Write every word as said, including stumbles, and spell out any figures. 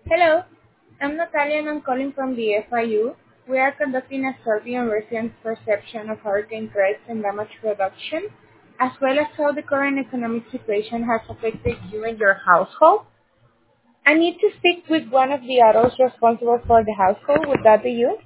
Hello, I'm Natalia and I'm calling from the F I U. We are conducting a survey on residents' perception of hurricane threats and damage reduction, as well as how the current economic situation has affected you and your household. I need to speak with one of the adults responsible for the household. Would that be you?